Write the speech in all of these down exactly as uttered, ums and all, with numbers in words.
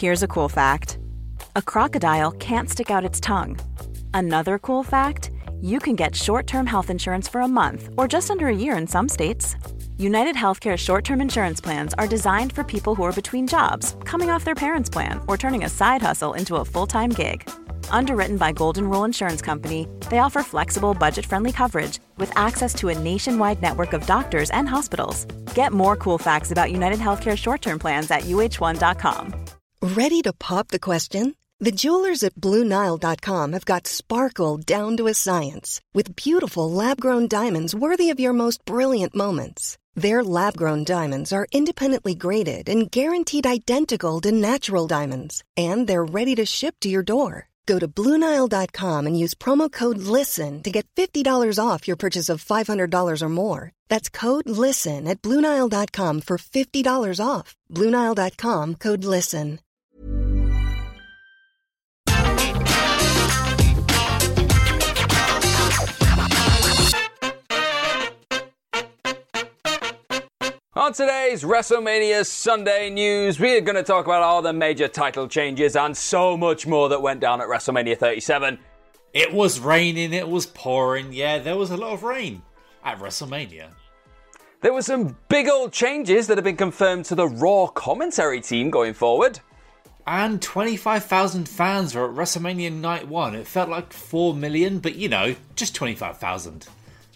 Here's a cool fact. A crocodile can't stick out its tongue. Another cool fact, you can get short-term health insurance for a month or just under a year in some states. United Healthcare short-term insurance plans are designed for people who are between jobs, coming off their parents' plan, or turning a side hustle into a full-time gig. Underwritten by Golden Rule Insurance Company, they offer flexible, budget-friendly coverage with access to a nationwide network of doctors and hospitals. Get more cool facts about United Healthcare short-term plans at U H one dot com. Ready to pop the question? The jewelers at Blue Nile dot com have got sparkle down to a science with beautiful lab-grown diamonds worthy of your most brilliant moments. Their lab-grown diamonds are independently graded and guaranteed identical to natural diamonds, and they're ready to ship to your door. Go to Blue Nile dot com and use promo code LISTEN to get fifty dollars off your purchase of five hundred dollars or more. That's code LISTEN at Blue Nile dot com for fifty dollars off. Blue Nile dot com, code LISTEN. On today's WrestleMania Sunday news, we're going to talk about all the major title changes and so much more that went down at WrestleMania thirty-seven. It was raining, it was pouring. Yeah, there was a lot of rain at WrestleMania. There were some big old changes that have been confirmed to the Raw commentary team going forward. And twenty-five thousand fans were at WrestleMania Night one. It felt like four million, but you know, just twenty-five thousand.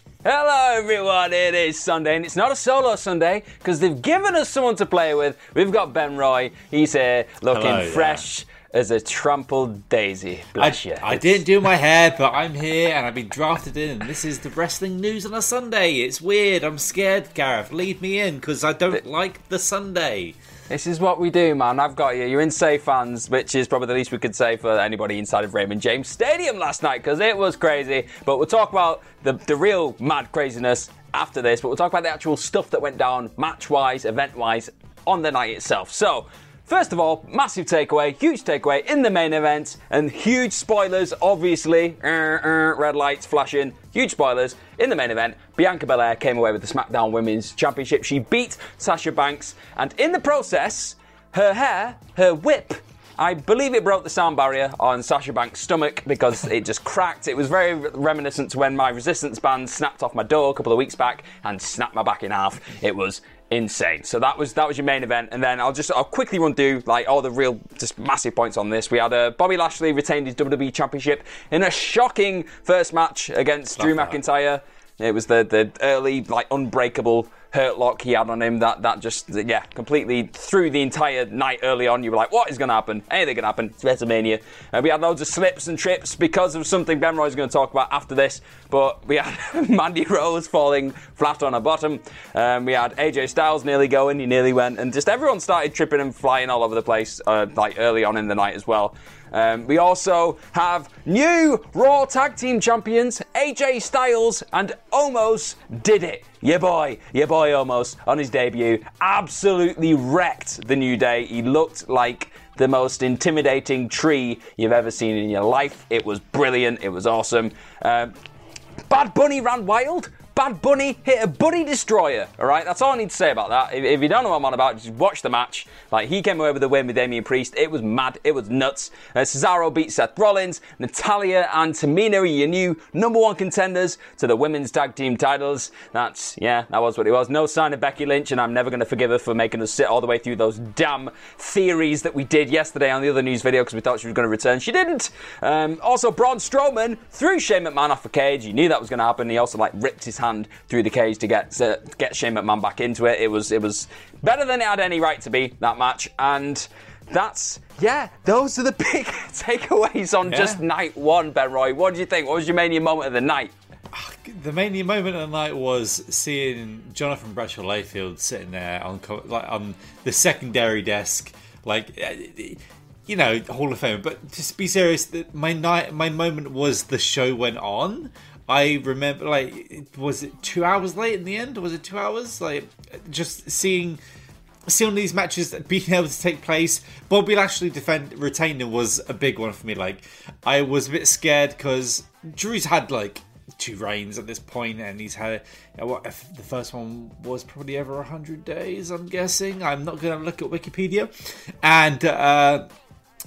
Hello everyone, it is Sunday, and it's not a solo Sunday because they've given us someone to play with. We've got Ben Roy, he's here looking Hello, fresh yeah. as a trampled daisy. Bless I, you. I didn't do my hair, but I'm here and I've been drafted in, and this is the wrestling news on a Sunday. It's weird, I'm scared, Gareth. Leave me in because I don't the, like the Sunday. This is what we do, man. I've got you. You're in safe hands, which is probably the least we could say for anybody inside of Raymond James Stadium last night, because it was crazy. But we'll talk about the, the real mad craziness after this. But we'll talk about the actual stuff that went down, match-wise, event-wise, on the night itself. So, first of all, massive takeaway, huge takeaway in the main event, and huge spoilers, obviously. Uh, uh, red lights flashing. Huge spoilers. In the main event, Bianca Belair came away with the SmackDown Women's Championship. She beat Sasha Banks, and in the process, her hair, her whip, I believe it broke the sound barrier on Sasha Banks' stomach because it just cracked. It was very reminiscent to when my resistance band snapped off my door a couple of weeks back and snapped my back in half. It was insane. So that was that was your main event, and then I'll just I'll quickly run through like all the real just massive points on this. We had uh, Bobby Lashley retained his W W E Championship in a shocking first match against Love Drew that. McIntyre. It was the the early like unbreakable hurt lock he had on him that that just yeah completely threw the entire night early on. You were like, what is going to happen? Anything can happen. It's WrestleMania. And we had loads of slips and trips because of something Ben Roy's going to talk about after this. But we had Mandy Rose falling flat on her bottom. Um, we had A J Styles nearly going. He nearly went, and just everyone started tripping and flying all over the place uh, like early on in the night as well. Um, we also have new Raw Tag Team Champions, A J Styles and Omos did it. Yeah boy, yeah boy Omos on his debut absolutely wrecked the New Day. He looked like the most intimidating tree you've ever seen in your life. It was brilliant, it was awesome. Um, Bad Bunny ran wild. Bad Bunny hit a Bunny Destroyer, alright? That's all I need to say about that. If, if you don't know what I'm on about, just watch the match. Like, he came away with the win with Damian Priest. It was mad. It was nuts. Uh, Cesaro beat Seth Rollins. Natalya and Tamina are your new number one contenders to the women's tag team titles. That's, yeah, that was what it was. No sign of Becky Lynch, and I'm never going to forgive her for making us sit all the way through those damn theories that we did yesterday on the other news video because we thought she was going to return. She didn't. Um, also, Braun Strowman threw Shane McMahon off the cage. You knew that was going to happen. He also, like, ripped his hand through the cage to get to get Shane McMahon back into it. It was it was better than it had any right to be, that match. And that's, yeah, those are the big takeaways on yeah. just night one, Ben Roy. What did you think? What was your mania moment of the night? The mania moment of the night was seeing Jonathan Bradshaw Layfield sitting there on like on the secondary desk, like, you know, Hall of Fame. But to be serious, my night, my moment was the show went on. I remember, like, was it two hours late in the end? Was it two hours? Like, just seeing seeing these matches being able to take place. Bobby Lashley defend retaining was a big one for me. Like, I was a bit scared because Drew's had, like, two reigns at this point, and he's had, you know, what, the first one was probably over one hundred days, I'm guessing. I'm not going to look at Wikipedia. And, uh,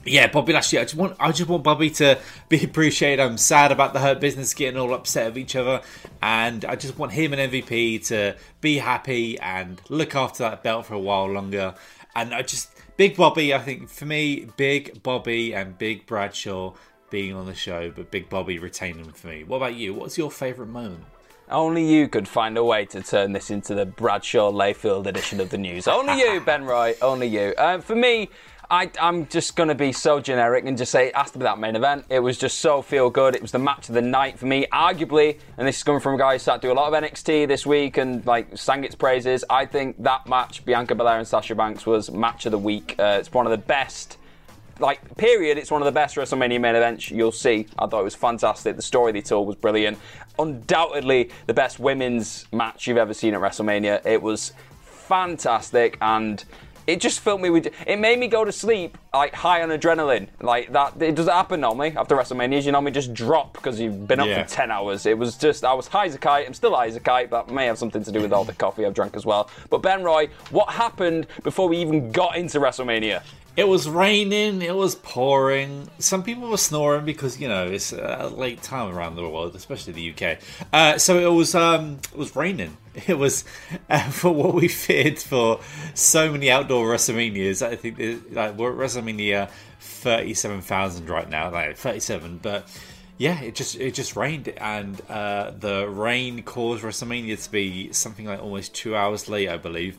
Yeah, Bobby Lashley. I just want, I just want Bobby to be appreciated. I'm sad about the Hurt Business getting all upset with each other, and I just want him and M V P to be happy and look after that belt for a while longer. And I just, Big Bobby. I think for me, Big Bobby and Big Bradshaw being on the show, but Big Bobby retaining them for me. What about you? What's your favourite moment? Only you could find a way to turn this into the Bradshaw Layfield edition of the news. Only you, Ben Roy. Only you. Uh, for me. I, I'm just going to be so generic and just say it has to be that main event. It was just so feel good. It was the match of the night for me, arguably, and this is coming from a guy who sat through a lot of N X T this week and like sang its praises. I think that match, Bianca Belair and Sasha Banks, was match of the week. Uh, it's one of the best, like, period, it's one of the best WrestleMania main events you'll see. I thought it was fantastic. The story they told was brilliant. Undoubtedly the best women's match you've ever seen at WrestleMania. It was fantastic, and it just filled me with... It made me go to sleep, like, high on adrenaline. Like, that... It doesn't happen normally after WrestleMania. You normally just drop because you've been up yeah. for ten hours. It was just... I was high as a kite. I'm still high as a kite, but may have something to do with all the coffee I've drank as well. But Ben Roy, what happened before we even got into WrestleMania? It was raining, it was pouring. Some people were snoring because, you know, it's a late time around the world, especially the U K. Uh, so it was um, it was raining. It was, uh, for what we feared for so many outdoor WrestleManias. I think it, like, we're at WrestleMania thirty-seven thousand right now, like thirty-seven. But yeah, it just it just rained, and uh, the rain caused WrestleMania to be something like almost two hours late, I believe.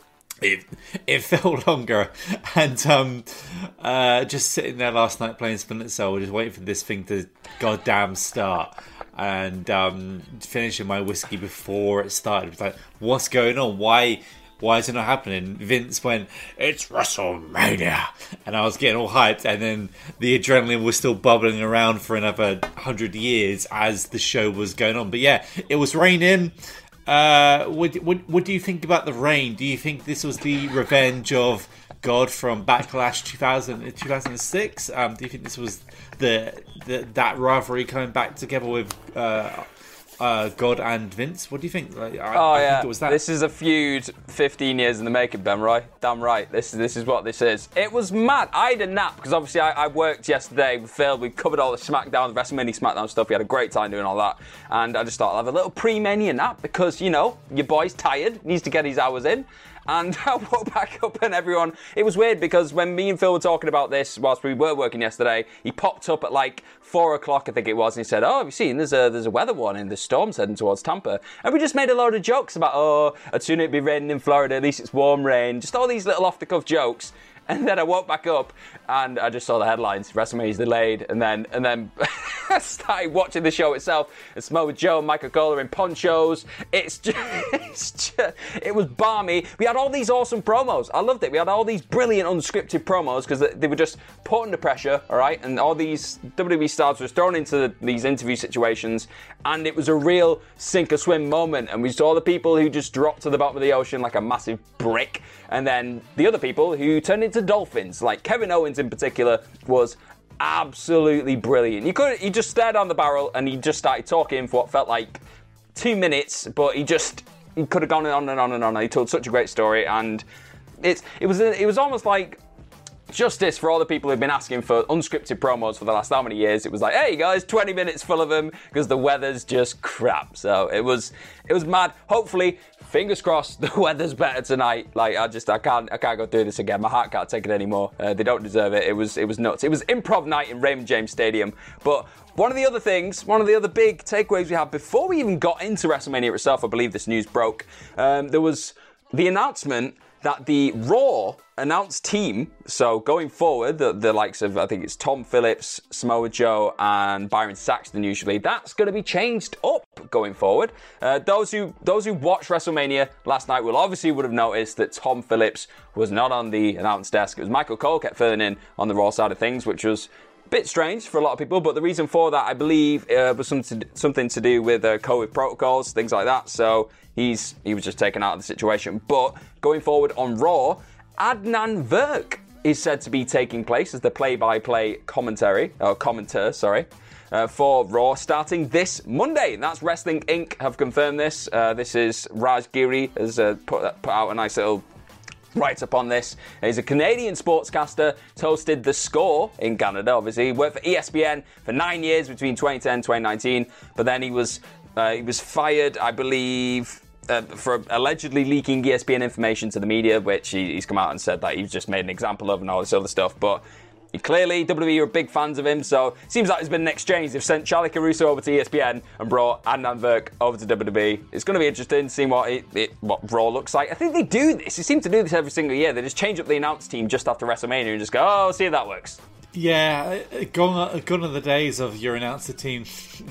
It it felt longer, and um, uh, just sitting there last night playing Splinter Cell, just waiting for this thing to goddamn start, and um, finishing my whiskey before it started. It was like, what's going on? Why why is it not happening? Vince went, it's WrestleMania, and I was getting all hyped, and then the adrenaline was still bubbling around for another hundred years as the show was going on. But yeah, it was raining. Uh, what, what what do you think about the rain? Do you think this was the revenge of God from Backlash two thousand, two thousand six? Um, do you think this was the, the that rivalry coming back together with uh, uh, God and Vince? What do you think? Like, I, oh I yeah, think it was that. This is a feud fifteen years in the making, Ben Roy. Damn right. This is this is what this is. It was mad. I had a nap because obviously I, I worked yesterday with Phil. We covered all the SmackDown, the WrestleMania SmackDown stuff. We had a great time doing all that, and I just thought I'll have a little pre-Mania nap because, you know, your boy's tired, needs to get his hours in. And I woke back up and everyone... It was weird because when me and Phil were talking about this whilst we were working yesterday, he popped up at like four o'clock, I think it was, and he said, oh, have you seen? There's a there's a weather warning. The storm's heading towards Tampa. And we just made a load of jokes about, oh, I'd sooner it be raining in Florida, at least it's warm rain. Just all these little off-the-cuff jokes. And then I woke back up and I just saw the headlines. WrestleMania's delayed. And then and then I started watching the show itself. And Samoa Joe and Michael Cole are in ponchos. It's just, it's just, it was balmy. We had all these awesome promos. I loved it. We had all these brilliant unscripted promos because they were just put under pressure, all right? And all these W W E stars were thrown into these interview situations. And it was a real sink or swim moment. And we saw the people who just dropped to the bottom of the ocean like a massive brick. And then the other people who turned into dolphins, like Kevin Owens in particular, was absolutely brilliant. You could, he just stared down the barrel and he just started talking for what felt like two minutes, but he just he could have gone on and on and on. He told such a great story, and it's it was it was almost like justice for all the people who've been asking for unscripted promos for the last how many years. It was like, hey guys, twenty minutes full of them because the weather's just crap. So it was it was mad. Hopefully, fingers crossed, the weather's better tonight. Like I just I can't I can't go through this again. My heart can't take it anymore. Uh, they don't deserve it. It was it was nuts. It was improv night in Raymond James Stadium. But one of the other things, one of the other big takeaways we had before we even got into WrestleMania itself, I believe this news broke. Um, there was the announcement that the Raw announced team, so going forward, the, the likes of, I think it's Tom Phillips, Samoa Joe, and Byron Saxton usually, that's going to be changed up going forward. Uh, those who those who watched WrestleMania last night will obviously would have noticed that Tom Phillips was not on the announce desk. It was Michael Cole kept filling in on the Raw side of things, which was a bit strange for a lot of people, but the reason for that, I believe, uh, was something, something to do with uh, COVID protocols, things like that, so he's he was just taken out of the situation. But going forward on Raw, Adnan Virk is said to be taking place as the play-by-play commentary, or commentator, sorry, uh, for Raw starting this Monday. And that's Wrestling Incorporated have confirmed this. Uh, this is Raj Giri has uh, put, put out a nice little write up on this. He's a Canadian sportscaster, hosted The Score in Canada, obviously. He worked for E S P N for nine years between twenty ten and twenty nineteen, but then he was uh, he was fired, I believe, uh, for allegedly leaking E S P N information to the media, which he, he's come out and said that he's just made an example of and all this other stuff. But he clearly, W W E are big fans of him, so it seems like there's been an exchange. They've sent Charlie Caruso over to E S P N and brought Adnan Virk over to W W E. It's going to be interesting seeing what it, it, what Raw looks like. I think they do this. They seem to do this every single year. They just change up the announce team just after WrestleMania and just go, oh, see if that works. Yeah, gone, gone are the days of your announcer team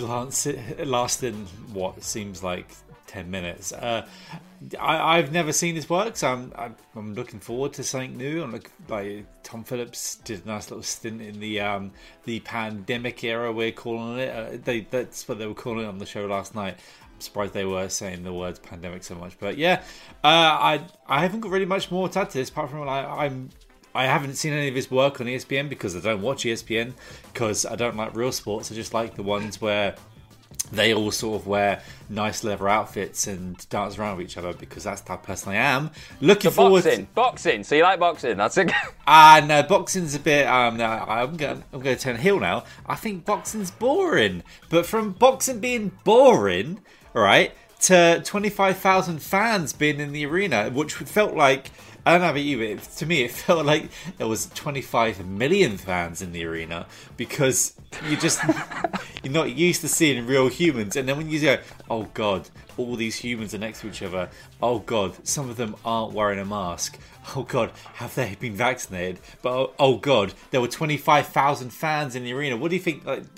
lasting what seems like ten minutes. Uh, I, I've never seen this work, so I'm, I'm, I'm looking forward to something new. I'm looking, like Tom Phillips did a nice little stint in the um, the pandemic era, we're calling it. Uh, they, that's what they were calling it on the show last night. I'm surprised they were saying the words pandemic so much, but yeah, uh, I I haven't got really much more to add to this apart from I, I'm. I haven't seen any of his work on E S P N because I don't watch E S P N because I don't like real sports. I just like the ones where they all sort of wear nice leather outfits and dance around with each other because that's the type of person I am. Looking so forward boxing, to... boxing. So you like boxing? That's it. Ah, uh, no, boxing's a bit. Um, no, I'm going. I'm going to turn heel now. I think boxing's boring, but from boxing being boring, right, to twenty-five thousand fans being in the arena, which felt like. I don't know about you, but to me it felt like there was twenty-five million fans in the arena because you just you're not used to seeing real humans, and then when you go, oh god, all these humans are next to each other. Oh god, some of them aren't wearing a mask. Oh god, have they been vaccinated? But oh, oh god, there were twenty-five thousand fans in the arena. What do you think? Like,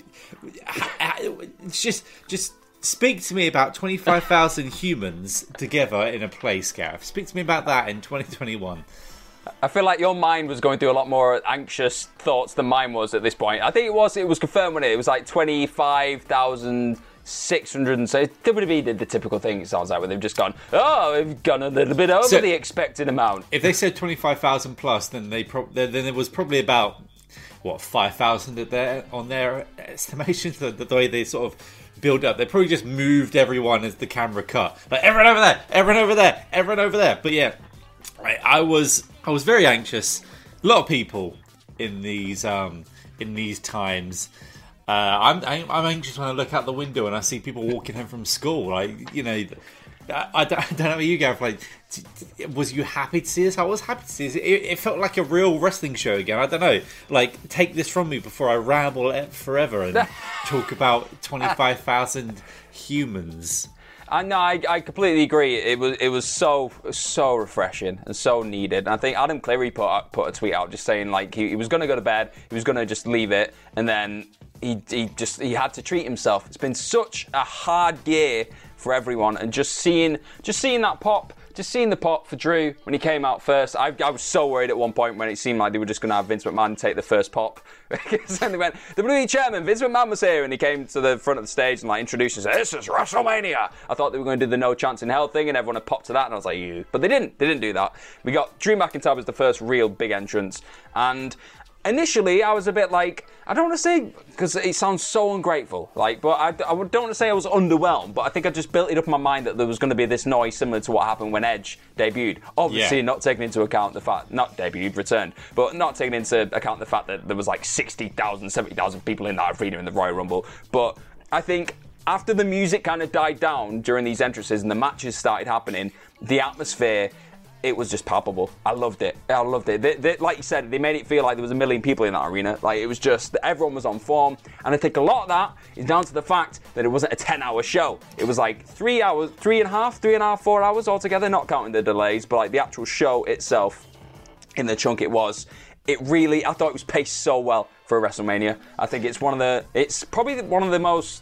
it's just just. Speak to me about twenty-five thousand humans together in a place, Gav. Speak to me about that in twenty twenty-one. I feel like your mind was going through a lot more anxious thoughts than mine was at this point. I think it was it was confirmed when it, it was like twenty-five thousand six hundred and so W W E did the typical thing, it sounds like, where they've just gone, oh, we've gone a little bit over so, the expected amount. If they said twenty-five thousand plus, then they pro- then, then it was probably about, what, five thousand on their estimations, the, the way they sort of build up. They probably just moved everyone as the camera cut. Like, everyone over there, everyone over there, everyone over there. But yeah, I, I was I was very anxious. A lot of people in these um, in these times. Uh, I'm I'm anxious when I look out the window and I see people walking home from school. Like, you know, I, I, don't, I don't know about you, Gav. Like, was you happy to see this? I was happy to see this. It, it felt like a real wrestling show again. I don't know. Like, take this from me before I ramble forever and talk about twenty-five thousand humans. I know, I, I completely agree. It was it was so so refreshing and so needed. And I think Adam Cleary put put a tweet out just saying, like, he, he was going to go to bed, he was going to just leave it, and then he he just he had to treat himself. It's been such a hard year for everyone, and just seeing just seeing that pop. Just seeing the pop for Drew when he came out first, I, I was so worried at one point when it seemed like they were just going to have Vince McMahon take the first pop. Because then they went, the W W E chairman, Vince McMahon was here, and he came to the front of the stage and like introduced us, this is WrestleMania. I thought they were going to do the no chance in hell thing, and everyone had popped to that, and I was like, you. But they didn't. They didn't do that. We got Drew McIntyre was the first real big entrance, and initially, I was a bit like, I don't want to say, because it sounds so ungrateful, like, but I, I don't want to say I was underwhelmed, but I think I just built it up in my mind that there was going to be this noise similar to what happened when Edge debuted. Obviously, yeah. not taking into account the fact, not debuted, returned, but not taking into account the fact that there was like sixty thousand, seventy thousand people in that arena in the Royal Rumble. But I think after the music kind of died down during these entrances and the matches started happening, the atmosphere, it was just palpable. I loved it. I loved it. They, they, like you said, they made it feel like there was a million people in that arena. Like, it was just, everyone was on form. And I think a lot of that is down to the fact that it wasn't a ten-hour show. It was like three hours, three and a half, three and a half, four hours altogether, not counting the delays, but like the actual show itself, in the chunk it was, it really, I thought it was paced so well for a WrestleMania. I think it's one of the, it's probably one of the most,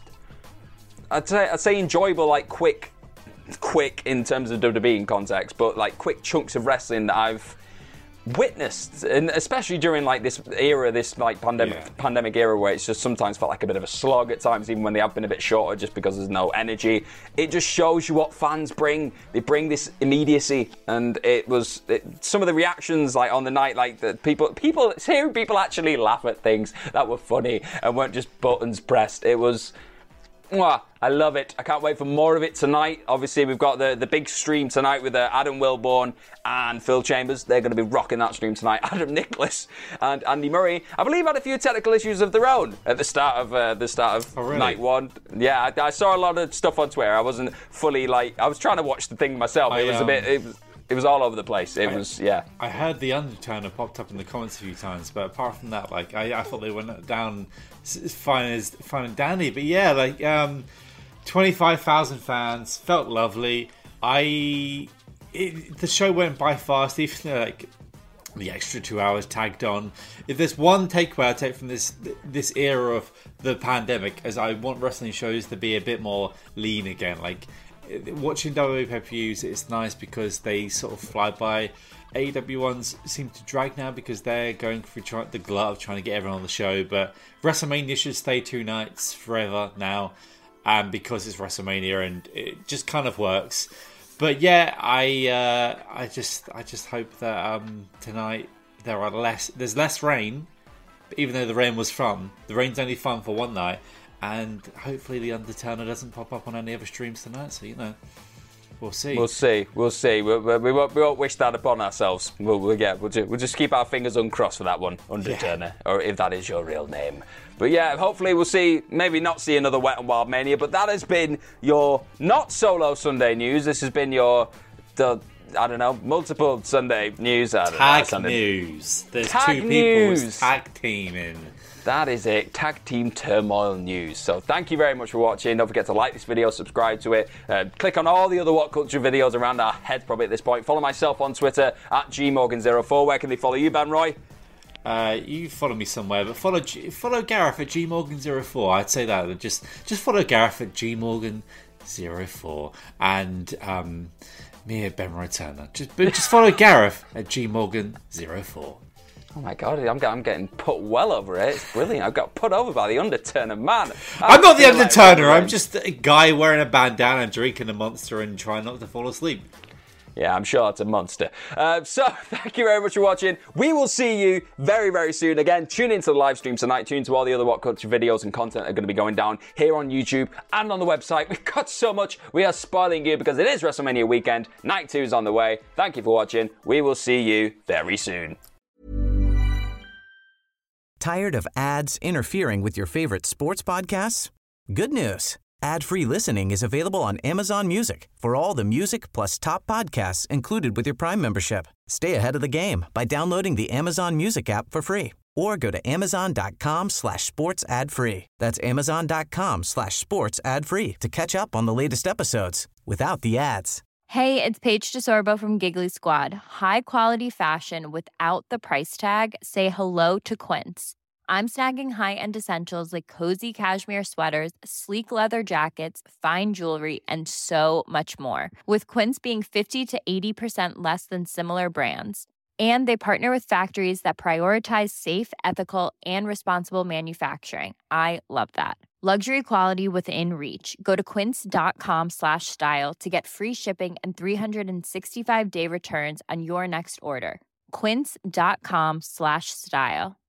I'd say, I'd say enjoyable, like, quick, quick in terms of W W E in context, but like quick chunks of wrestling that I've witnessed, and especially during like this era, this like pandemic yeah. pandemic era, where it's just sometimes felt like a bit of a slog at times, even when they have been a bit shorter, just because there's no energy. It just shows you what fans bring. They bring this immediacy, and it was it, some of the reactions like on the night, like the people, people hearing people actually laugh at things that were funny and weren't just buttons pressed. It was. Mwah, I love it. I can't wait for more of it tonight. Obviously, we've got the, the big stream tonight with uh, Adam Wilborn and Phil Chambers. They're going to be rocking that stream tonight. Adam Nicholas and Andy Murray, I believe, had a few technical issues of their own at the start of uh, the start of oh, really? night one. Yeah, I, I saw a lot of stuff on Twitter. I wasn't fully like I was trying to watch the thing myself. I, it was um, a bit. It was, It was all over the place. It I, was, yeah. I heard the Underturner popped up in the comments a few times, but apart from that, like, I, I thought they went down fine as fine and dandy. But yeah, like, um, twenty-five thousand fans, felt lovely. I, it, the show went by fast, even though, like, the extra two hours tagged on. If there's one takeaway I take from this this era of the pandemic, as I want wrestling shows to be a bit more lean again, like. Watching W W E pay-per-views, it's nice because they sort of fly by. A E W ones seem to drag now because they're going through try- the glove trying to get everyone on the show. But WrestleMania should stay two nights forever now, and um, because it's WrestleMania and it just kind of works. But yeah, I uh, I just I just hope that um, tonight there are less there's less rain. Even though the rain was fun, the rain's only fun for one night. And hopefully the Underturner doesn't pop up on any other streams tonight. So, you know, we'll see. We'll see. We'll see. We, we, we, won't, we won't wish that upon ourselves. We'll, we'll, yeah, we'll, just, we'll just keep our fingers uncrossed for that one, Underturner, yeah. Or if that is your real name. But yeah, hopefully we'll see, maybe not see another Wet and Wild Mania. But that has been your not solo Sunday news. This has been your, the, I don't know, multiple Sunday news. I don't tag know, news. There's tag two news. people tag teaming. That is it. Tag Team Turmoil News. So thank you very much for watching. Don't forget to like this video, subscribe to it. Uh, click on all the other What Culture videos around our head probably at this point. Follow myself on Twitter at G Morgan zero four. Where can they follow you, Ben Roy? Uh, you follow me somewhere, but follow G- follow Gareth at G Morgan zero four. I'd say that. Just just follow Gareth at G Morgan zero four. And um, me at Ben Roy Turner. Just, but just follow Gareth at G Morgan zero four. Oh my God, I'm, I'm getting put well over it. It's brilliant. I got put over by the Underturner, man. I'm not the Underturner. Like I'm just a guy wearing a bandana, drinking a Monster and trying not to fall asleep. Yeah, I'm sure it's a monster. Uh, so, thank you very much for watching. We will see you very, very soon. Again, tune into the live stream tonight. Tune to all the other What Culture videos and content that are going to be going down here on YouTube and on the website. We've got so much. We are spoiling you because it is WrestleMania weekend. Night two is on the way. Thank you for watching. We will see you very soon. Tired of ads interfering with your favorite sports podcasts? Good news. Ad-free listening is available on Amazon Music for all the music plus top podcasts included with your Prime membership. Stay ahead of the game by downloading the Amazon Music app for free or go to amazon.com slash sports ad free. That's amazon.com slash sports ad free to catch up on the latest episodes without the ads. Hey, it's Paige DeSorbo from Giggly Squad. High quality fashion without the price tag. Say hello to Quince. I'm snagging high-end essentials like cozy cashmere sweaters, sleek leather jackets, fine jewelry, and so much more. With Quince being fifty to eighty percent less than similar brands. And they partner with factories that prioritize safe, ethical, and responsible manufacturing. I love that. Luxury quality within reach. Go to quince.com slash style to get free shipping and three sixty-five day returns on your next order. Quince.com slash style.